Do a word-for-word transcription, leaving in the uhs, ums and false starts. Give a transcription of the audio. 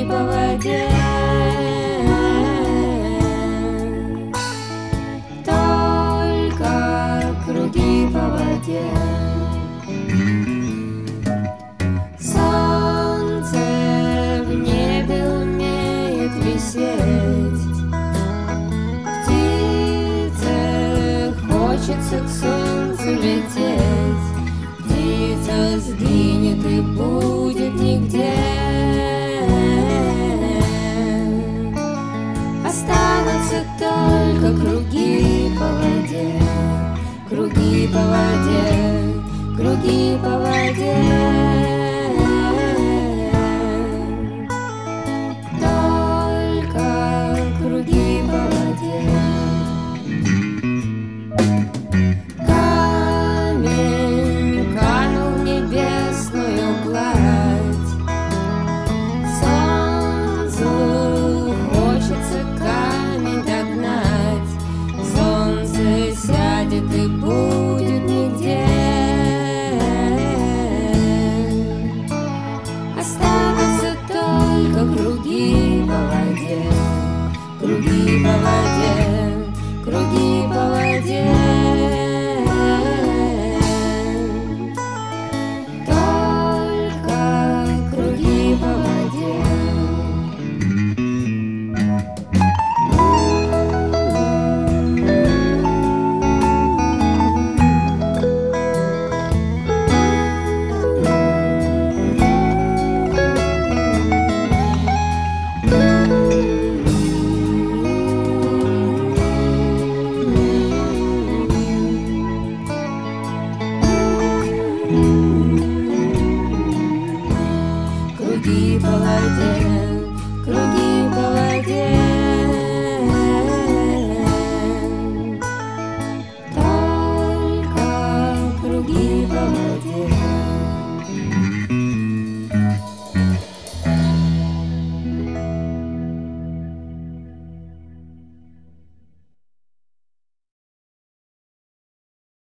круги по воде. Только круги по воде. Солнце в небе умеет висеть. Птице хочется к солнцу лететь. Птица сгинет и будет нигде. Останутся только круги по воде. Круги по воде, круги по воде.